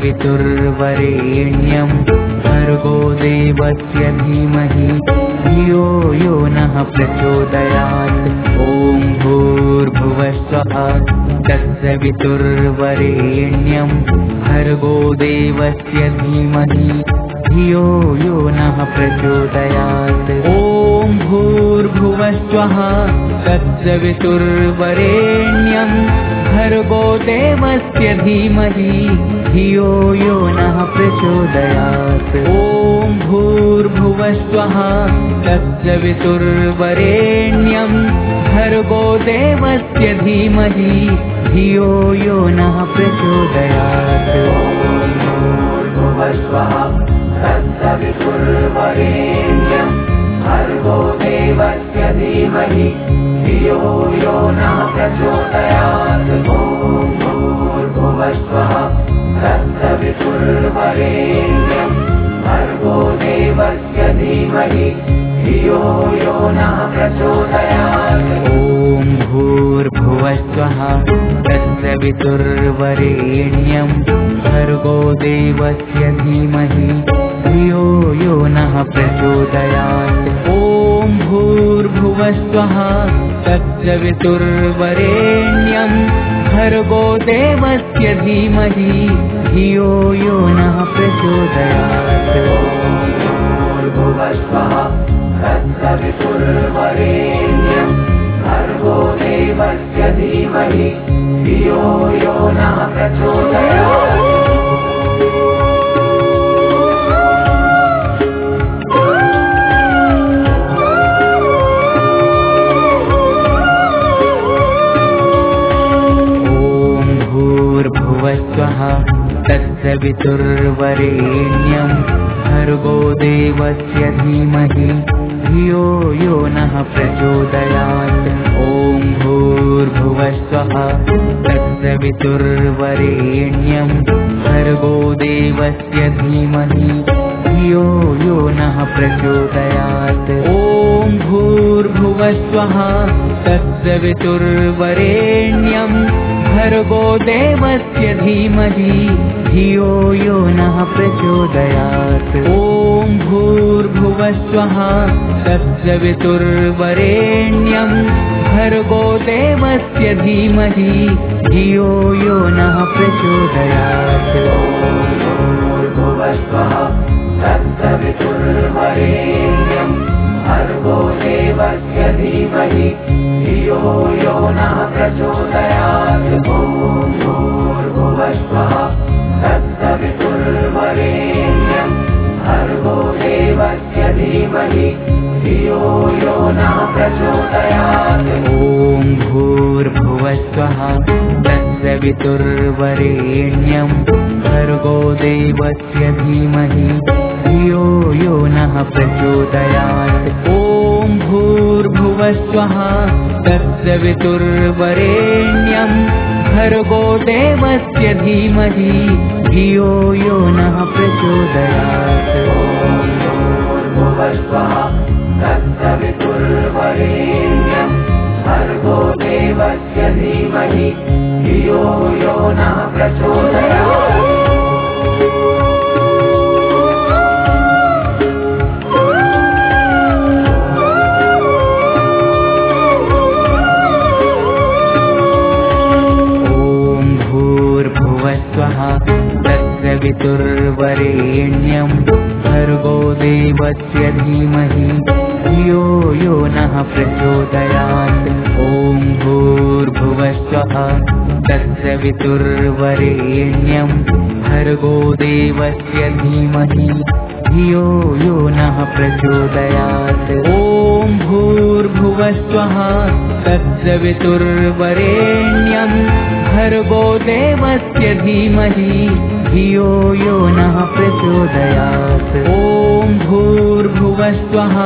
तत्सवितुर्वरेण्यं भर्गो देवस्य धीमहि धियो यो नः प्रचोदयात्। ॐ भूर्भुवस्सुः तत्सवितुर्वरेण्यं भर्गो देवस्य धीमहि धियो यो नः प्रचोदयात्। ॐ भूर्भुवस्सुः तत्सवितुर्वरेण्यं भर्गो देवस्य धीमहि धियो यो नः प्रचोदयात्। ॐ भूर्भुवस्सुः तत्सवितुर्वरेण्यं भर्गो देवस्य धीमहि धियो यो नः प्रचोदयात्। भूर्भुवस्सुः तत्सवितुर्वरेण्यं भर्गो देवस्य धीमहि धियो यो नः प्रचोदयात्। ॐ भूर्भुवस्सुः तत्सवितुर्वरेण्यं भर्गो देवस्य धीमहि धियो यो नः प्रचोदयात्। ॐ भूर्भुवस्सुः तत्सवितुर्वरेण्यं भर्गो देवस्य धीमहि धियो यो नः प्रचोदयात्। ॐ भूर्भुवस्सुः तत्सवितुर्वरेण्यं भर्गो देवस्य धीमहि धियो यो नः प्रचोदयात्। भूर्भुवस्सुः तत्सवितुर्वरेण्यं भर्गो देवस्य धीमहि धियो यो नः प्रचोदयात्। भूर्भुवस्सुः तत्सवितुर्वरेण्यं भर्गो देवस्य धीमहि धियो यो नः प्रचोदयात्। ॐ भूर्भुवस्सुः तत्सवितुर्वरेण्यं भर्गो देवस्य धीमहि धियो यो नः प्रचोदयात्। ॐ भूर्भुवस्सुः तत्सवितुर्वरेण्यं भर्गो देवस्य धीमहि धियो यो नः प्रचोदयात्। ॐ भूर्भुवस्सुः तत्सवितुर्वरेण्यं भर्गो देवस्य धीमहि धियो यो नः प्रचोदयात्। भूर्भुवस्सुः तत्सवितुर्वरेण्यं भर्गो देवस्य धीमहि धियो यो नः प्रचोदयात्। ॐ भूर्भुवस्सुः तत्सवितुर्वरेण्यं भर्गो देवस्य धीमहि धियो यो नः प्रचोदयात्। ॐ भूर्भुवस्सुः तत्सवितुर्वरेण्यं भर्गो देवस्य धीमहि धियो यो नः प्रचोदयात्। ॐ भूर्भुवस्सुः तत्सवितुर्वरेण्यं भर्गो देवस्य धीमहि धियो यो नः प्रचोदयात्। भूर्भुवस्सुः तत्सवितुर्वरेण्यं भर्गो देवस्य धीमहि धियो यो नः प्रचोदयात्। तत्सवितुर्वरेण्यं भर्गो देवस्य धीमहि धियो यो नः प्रचोदयात्। ॐ भूर्भुवस्सुः तत्सवितुर्वरेण्यं भर्गो देवस्य धीमहि धियो यो नः प्रचोदयात्। ॐ भूर्भुवस्सुः तत्सवितुर्वरेण्यं भर्गो देवस्य धीमहि धियो यो नः प्रचोदयात्। ॐ भूर्भुवस्सुः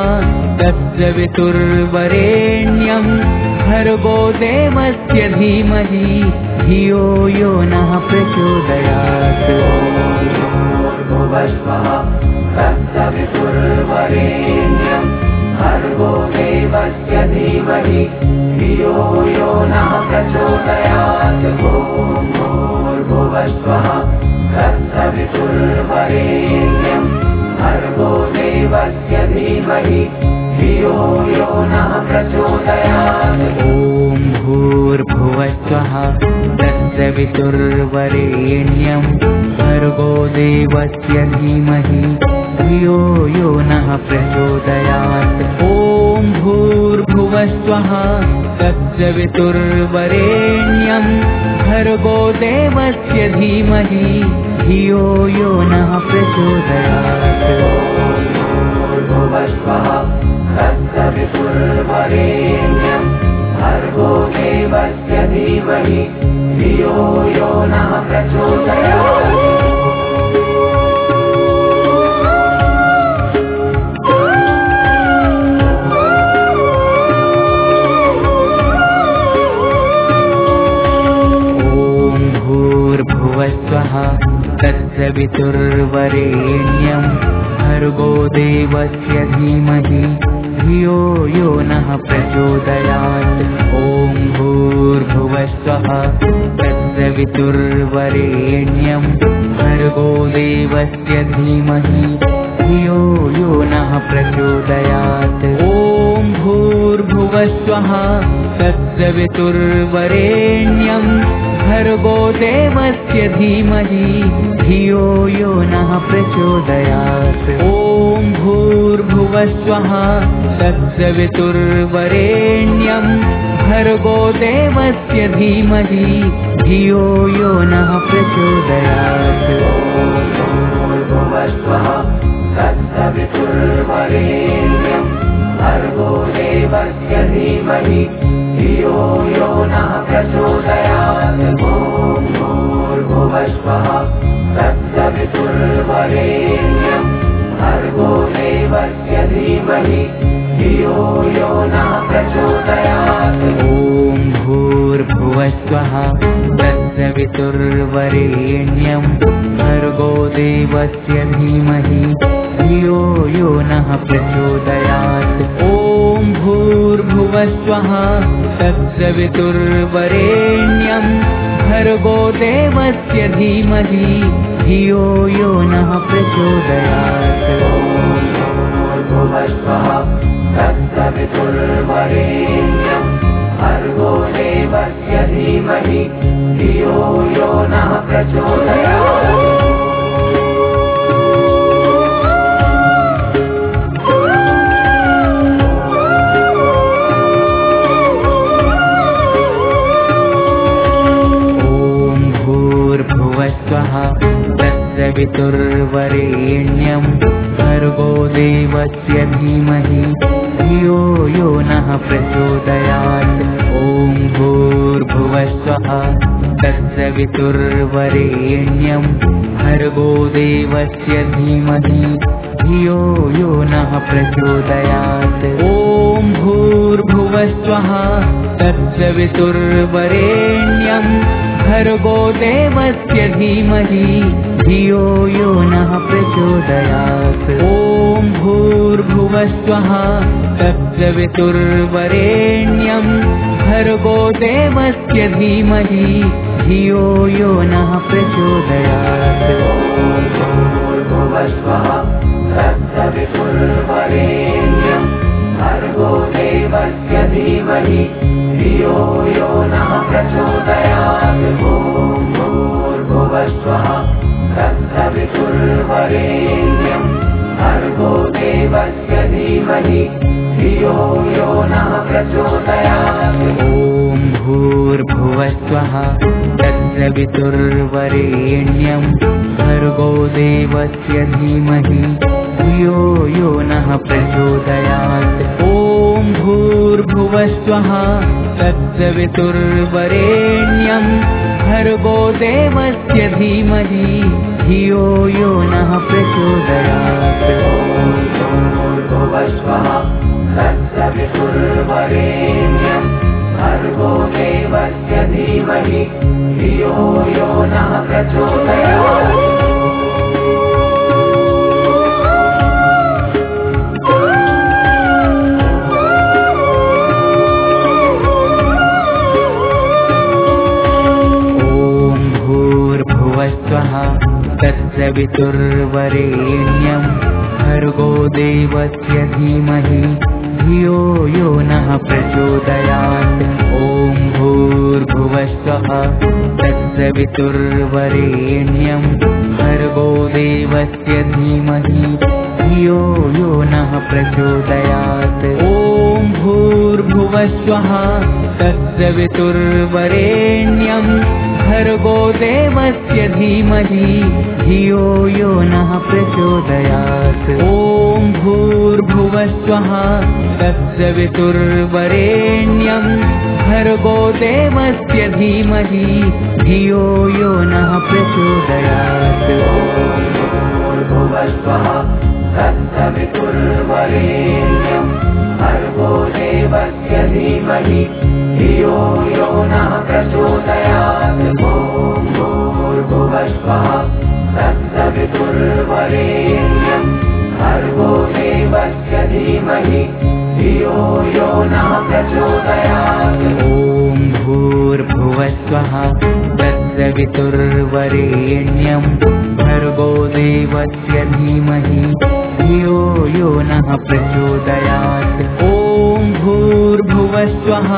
तत्सवितुर्वरेण्यं भर्गो देवस्य धीमहि धियो यो नः प्रचोदयात्। भूर्भुवस्सुः तत्सवितुर्वरेण्यं भर्गो देवस्य धीमहि धियो यो नः प्रचोदयात्। भूर्भुवस्सुः तत्सवितुर्वरेण्यं भर्गो देवस्य धीमहि धियो यो नः प्रचोदयात्। ॐ भूर्भुवस्वः तत्सवितुर्वरेण्यं भर्गो देवस्य धीमहि धियो यो नः प्रचोदयात्। ॐ भूर्भुवस्वः तत्सवितुर्वरेण्यं भर्गो देवस्य धीमहि धियो यो नः प्रचोदयात्। भूर्भुवस्वः तत्सवितुर्वरेण्यं भर्गो देवस्य धीमहि धियो यो नः प्रचोदयात्। भूर्भुवस्वः तत्सवितुर्वरेण्यं भर्गो देवस्य धीमहि धियो यो नः प्रचोदयात्। ॐ भूर्भुवस्वः तत्सवितुर्वरेण्यं भर्गो देवस्य धीमहि धियो यो नः प्रचोदयात्। ॐ भूर्भुवस्वः तत्सवितुर्वरेण्यं भर्गो देवस्य धीमहि धियो यो नः प्रचोदयात्। ॐ भूर्भुवस्वः तत्सवितुर्वरेण्यं भर्गो देवस्य धीमहि धियो यो नः प्रचोदयात्। भूर्भुवस्वः तत्सवितुर्वरेण्यं भर्गो देवस्य धीमहि धियो यो नः प्रचोदयात्। ॐ भूर्भुवस्वः तत्सवितुर्वरेण्यं भर्गो देवस्य धीमहि धियो यो नः प्रचोदयात्। ॐ भूर्भुवस्वः तत्सवितुर्वरेण्यं भर्गो देवस्य धीमहि धियो यो नः प्रचोदयात्। ॐ भूर्भुवस्वः तत्सवितुर्वरेण्यं भर्गो देवस्य धीमहि धियो यो नः प्रचोदयात्। भूर्भुवस्वः तत्सवितुर्वरेण्यं भर्गो देवस्य धीमहि धियो यो नः प्रचोदयात्। तत्सवितुर्वरेण्यं भर्गो देवस्य धीमहि धियो यो नः प्रचोदयात्। ॐ भूर्भुवस्वः तत्सवितुर्वरेण्यं भर्गो देवस्य धीमहि धियो यो नः प्रचोदयात्। ॐ भूर्भुवस्वः तत्सवितुर्वरेण्यं भर्गो देवस्य धीमहि धियो यो नः प्रचोदयात्। ॐ भूर्भुवस्वः तत्सवितुर्वरेण्यं भर्गो देवस्य धीमहि धियो यो नः प्रचोदयात्। भूर्भुवस्वः तत्सवितुर्वरेण्यं भर्गो देवस्य धीमहि धियो यो नः प्रचोदयात्। ॐ भूर्भुवस्वः तत्सवितुर्वरेण्यं भर्गो देवस्य धीमहि धियो यो नः प्रचोदयात्। ॐ भूर्भुवस्वः तत्सवितुर्वरेण्यं भर्गो देवस्य धीमहि धियो यो नः प्रचोदयात्। ॐ भूर्भुवस्वः तत्सवितुर्वरेण्यं भर्गो देवस्य धीमहि धियो यो नः प्रचोदयात्। भूर्भुवस्वः तत्सवितुर्वरेण्यं भर्गो देवस्य धीमहि धियो यो नः प्रचोदयात्। तत्सवितुर्वरेण्यं भर्गो देवस्य धीमहि धियो यो नः प्रचोदयात्। ॐ भूर्भुवस्सुः तत्सवितुर्वरेण्यं भर्गो देवस्य धीमहि धियो यो नः प्रचोदयात्। ॐ भूर्भुवस्सुः तत्सवितुर्वरेण्यं भर्गो देवस्य धीमहि धियो यो नः प्रचोदयात्। ॐ भूर्भुवस्सुः तत्सवितुर्वरेण्यं भर्गो देवस्य धीमहि धियो यो नः प्रचोदयात्। भूर्भुवस्सुः तत्सवितुर्वरेण्यं भर्गो देवस्य धीमहि धियो यो नः प्रचोदयात्। ॐ भूर्भुवस्सुः तत्सवितुर्वरेण्यं भर्गो देवस्य धीमहि धियो यो नः प्रचोदयात्। ॐ भूर्भुवस्सुः तत्सवितुर्वरेण्यं भर्गो देवस्य धीमहि धियो यो नः प्रचोदयात्। ॐ भूर्भुवस्सुः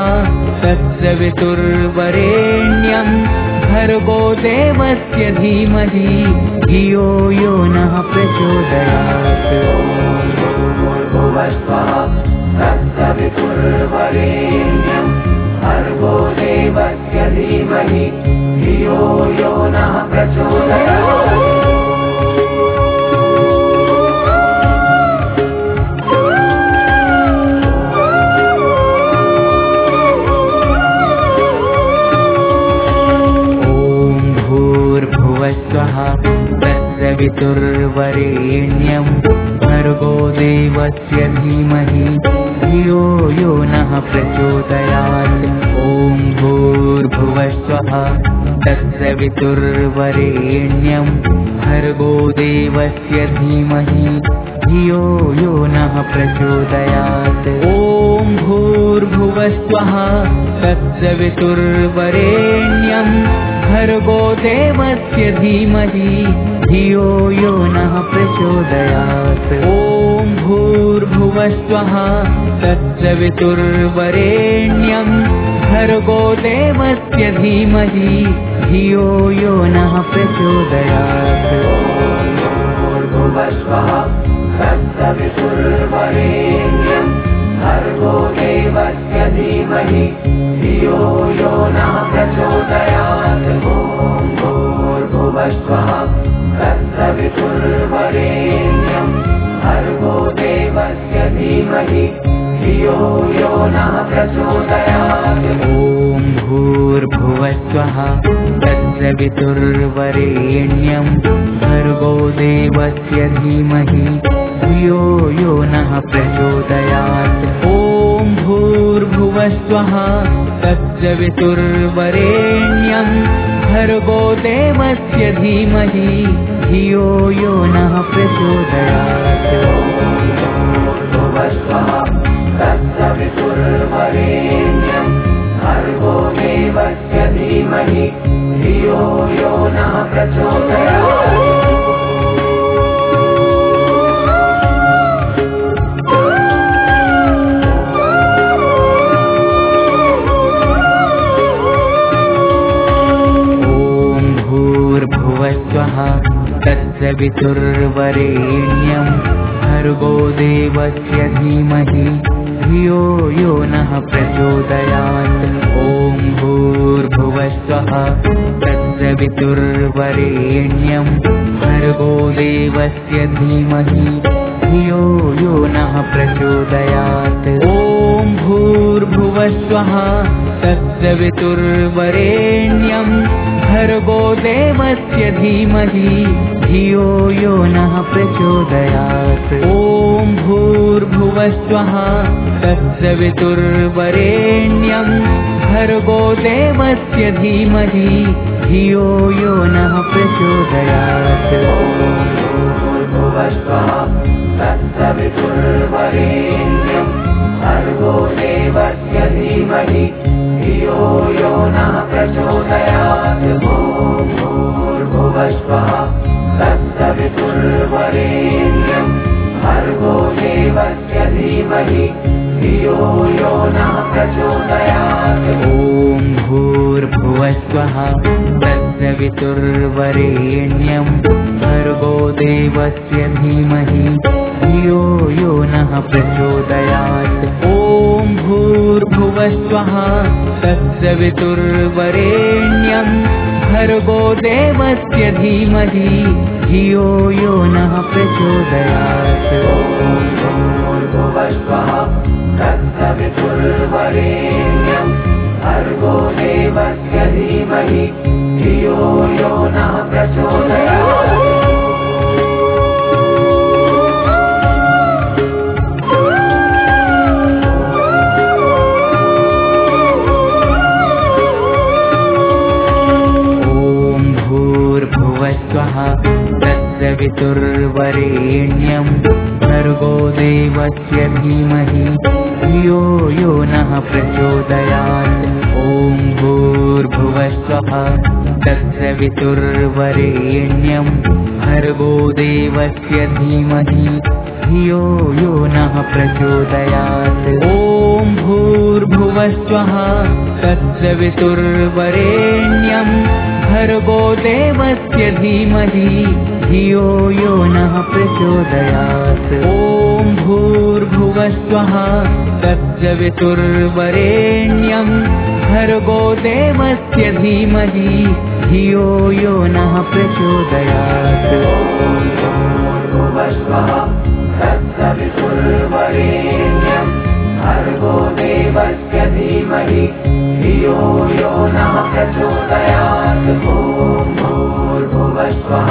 तत्सवितुर्वरेण्यं भर्गो देवस्य धीमहि धियो यो नः प्रचोदयात्। भूर्भुवस्सुः तत्सवितुर्वरेण्यं भर्गो देवस्य धीमहि धियो यो नः प्रचोदयात्। तत्सवितुर्वरेण्यं भर्गो देवस्य धीमहि धियो यो नः प्रचोदयात्। ॐ भूर्भुवस्सुः तत्सवितुर्वरेण्यं भर्गो देवस्य धीमहि धियो यो नः प्रचोदयात्। ॐ भूर्भुवस्सुः तत्सवितुर्वरेण्यं भर्गो देवस्य धीमहि धियो यो नः प्रचोदयात्। ॐ भूर्भुवस्सुः तत्सवितुर्वरेण्यं भर्गो देवस्य धीमहि धियो यो नः प्रचोदयात्। भूर्भुवस्सुः तत्सवितुर्वरेण्यं भर्गो देवस्य धीमहि धियो यो नः प्रचोदयात्। ॐ भूर्भुवस्सुः तत्सवितुर्वरेण्यं भर्गो देवस्य धीमहि धियो यो नः प्रचोदयात्। ॐ भूर्भुवस्सुः तत्सवितुर्वरेण्यं भर्गो देवस्य धीमहि धियो यो नः प्रचोदयात्। ॐ भूर्भुवस्सुः तत्सवितुर्वरेण्यं भर्गो देवस्य धीमहि धियो यो नः प्रचोदयात्। भूर्भुवस्सुः तत्सवितुर्वरेण्यं भर्गो देवस्य धीमहि धियो यो नः प्रचोदयात्। तत्सवितुर्वरेण्यं भर्गो देवस्य धीमहि धियो यो नः प्रचोदयात्। ॐ भूर्भुवस्सुः तत्सवितुर्वरेण्यं भर्गो देवस्य धीमहि धियो यो नः प्रचोदयात्। ॐ भूर्भुवस्सुः तत्सवितुर्वरेण्यं भर्गो देवस्य धीमहि धियो यो नः प्रचोदयात्। ॐ भूर्भुवस्सुः तत्सवितुर्वरेण्यं भर्गो देवस्य धीमहि धियो यो नः प्रचोदयात्। भूर्भुवस्सुः तत्सवितुर्वरेण्यं भर्गो देवस्य धीमहि धियो यो नः प्रचोदयात्। भूर्भुवस्सुः तत्सवितुर्वरेण्यं भर्गो देवस्य धीमहि धियो यो नः प्रचोदयात्। ॐ भूर्भुवस्वः तत्सवितुर्वरेण्यं भर्गो देवस्य धीमहि धियो यो नः प्रचोदयात्। ॐ भूर्भुवस्वः तत्सवितुर्वरेण्यं भर्गो देवस्य धीमहि धियो यो नः प्रचोदयात्। भूर्भुवस्वः तत्सवितुर्वरेण्यं भर्गो देवस्य धीमहि धियो यो नः प्रचोदयात्। तत्सवितुर्वरेण्यं भर्गो देवस्य धीमहि धियो यो नः प्रचोदयात्। ॐ भूर्भुवस्वः तत्सवितुर्वरेण्यं भर्गो देवस्य धीमहि धियो यो नः प्रचोदयात्। ॐ भूर्भुवस्वः तत्सवितुर्वरेण्यं भर्गो देवस्य धीमहि धियो यो नः प्रचोदयात्। ॐ भूर्भुवस्वः तत्सवितुर्वरेण्यं भर्गो देवस्य धीमहि धियो यो नः प्रचोदयात्। भूर्भुवस्वः तत्सवितुर्वरेण्यं भर्गो देवस्य धीमहि धियो यो नः प्रचोदयात्। ॐ भूर्भुवस्वः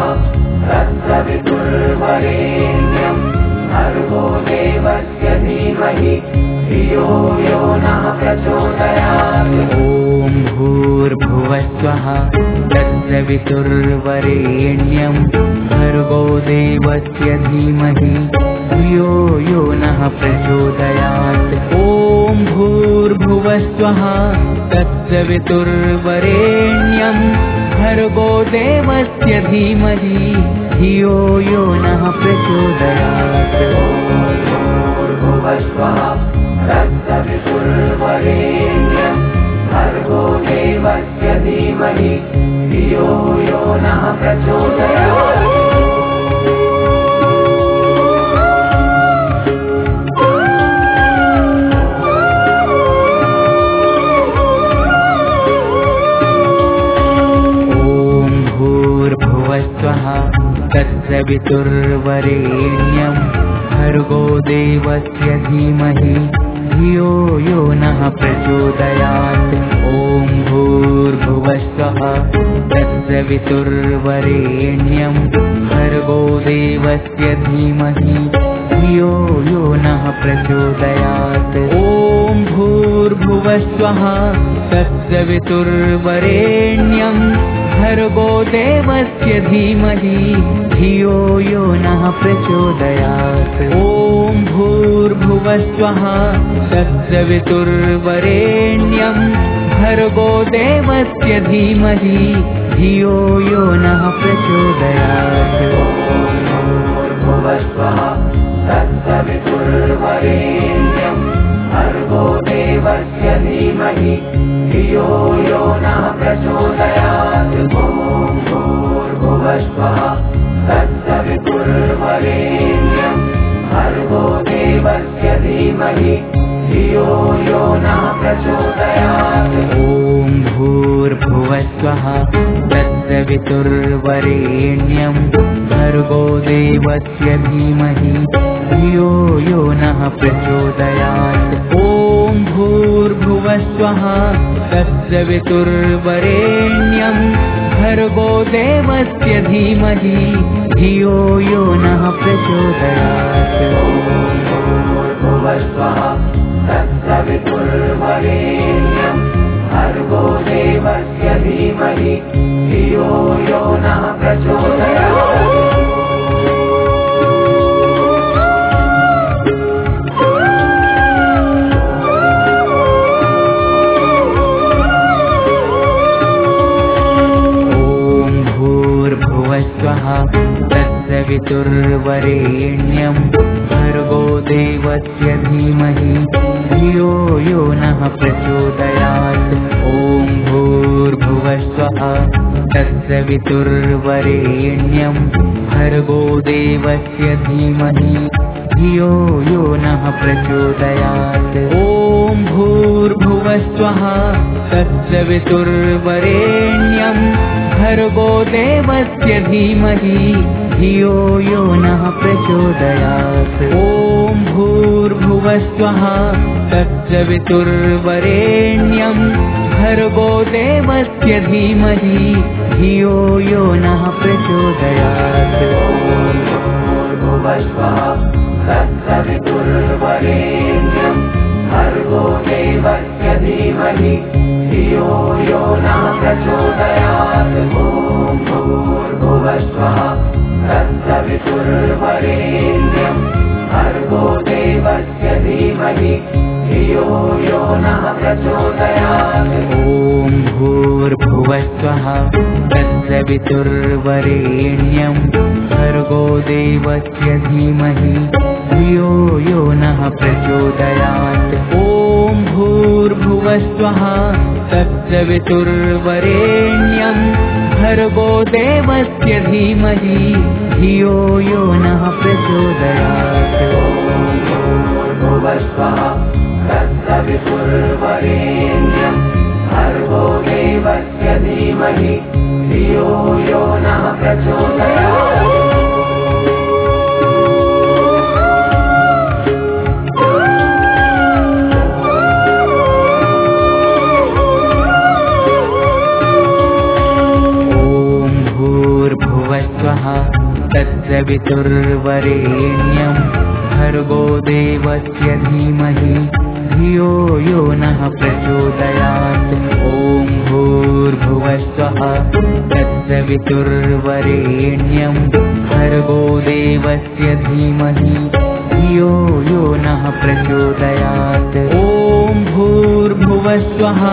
तत्सवितुर्वरेण्यं भर्गो देवस्य धीमहि धियो यो नः प्रचोदयात्। ॐ भूर्भुवस्वः तत्सवितुर्वरेण्यं भर्गो देवस्य धीमहि धियो यो नः प्रचोदयात्। ॐ भूर्भुवस्वः तत्सवितुर्वरेण्यं भर्गो देवस्य धीमहि धियो यो नः प्रचोदयात्। भूर्भुवस्वः तत्सवितुर्वरेण्यं भर्गो देवस्य धीमहि धियो यो नः प्रचोदयात्। तत्सवितुर्वरेण्यं भर्गो देवस्य धीमहि धियो यो नः प्रचोदयात्। ॐ भूर्भुवस्वः तत्सवितुर्वरेण्यं भर्गो देवस्य धीमहि धियो यो नः प्रचोदयात्। ॐ भूर्भुवस्वः तत्सवितुर्वरेण्यं भर्गो देवस्य धीमहि धियो यो नः प्रचोदयात्। ॐ भूर्भुवस्वः तत्सवितुर्वरेण्यं भर्गो देवस्य धीमहि धियो यो नः प्रचोदयात्। भूर्भुवस्वः तत्सवितुर्वरेण्यं भर्गो देवस्य धीमहि धियो यो नः प्रचोदयात्। भूर्भुवस्वः तत्सवितुर्वरेण्यं भर्गो देवस्य धीमहि धियो यो नः प्रचोदयात्। ॐ भूर्भुवस्वः तत्सवितुर्वरेण्यं भर्गो देवस्य धीमहि धियो यो नः प्रचोदयात्। ॐ भूर्भुवस्वः तत्सवितुर्वरेण्यं भर्गो देवस्य धीमहि धियो यो नः प्रचोदयात्। भूर्भुवस्वः तत्सवितुर्वरेण्यं भर्गो देवस्य धीमहि धियो यो नः प्रचोदयात्। देवस्य धीमहि धियो यो नः प्रचोदयात्। ॐ भूर्भुवस्वः तत्सवितुर्वरेण्यं भर्गो देवस्य धीमहि धियो यो नः प्रचोदयात्। ॐ भूर्भुवस्वः तत्सवितुर्वरेण्यं भर्गो देवस्य धीमहि धियो यो नः प्रचोदयात्। ॐ भूर्भुवस्वः तत्सवितुर्वरेण्यं भर्गो देवस्य धीमहि धियो यो नः प्रचोदयात्। भूर्भुवस्वः तत्सवितुर्वरेण्यं भर्गो देवस्य धीमहि धियो यो नः प्रचोदयात्। ॐ भूर्भुवस्वः तत्सवितुर्वरेण्यं भर्गो देवस्य धीमहि धियो यो नः प्रचोदयात्। ॐ भूर्भुवस्वः तत्सवितुर्वरेण्यं भर्गो देवस्य धीमहि धियो यो नः प्रचोदयात्। ॐ भूर्भुवस्वः तत्सवितुर्वरेण्यं भर्गो देवस्य धीमहि धियो यो नः प्रचोदयात्। भूर्भुवस्वः तत्सवितुर्वरेण्यं भर्गो देवस्य धीमहि धियो यो नः प्रचोदयात्। तत्सवितुर्वरेण्यं भर्गो देवस्य धीमहि धियो यो नः प्रचोदयात्। ॐ भूर्भुवस्वः तत्सवितुर्वरेण्यं भर्गो देवस्य धीमहि धियो यो नः प्रचोदयात्। ॐ भूर्भुवस्वः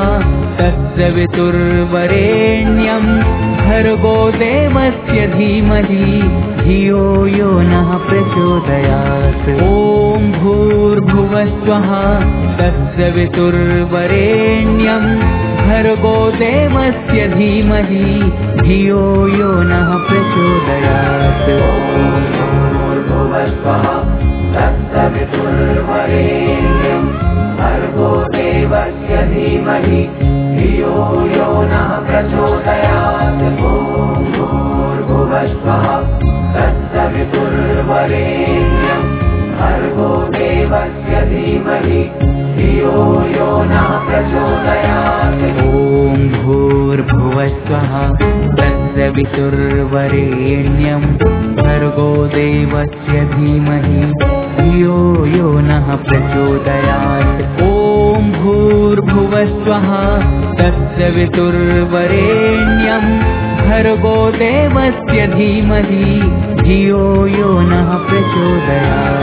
तत्सवितुर्वरेण्यं भर्गो देवस्य धीमहि धियो यो नः प्रचोदयात्। ॐ भूर्भुवस्वः तत्सवितुर्वरेण्यं भर्गो देवस्य धीमहि धियो यो नः प्रचोदयात्। भूर्भुवस्वः तत्सवितुर्वरेण्यं भर्गो देवस्य धीमहि धियो यो नः प्रचोदयात्। ॐ भूर्भुवस्वः तत्सवितुर्वरेण्यं भर्गो देवस्य धीमहि धियो यो नः प्रचोदयात्। ॐ भूर्भुवस्वः तत्सवितुर्वरेण्यं भर्गो देवस्य धीमहि धियो यो नः प्रचोदयात्। ॐ भूर्भुवस्वः तत्सवितुर्वरेण्यं भर्गो देवस्य धीमहि धियो यो नः प्रचोदयात्।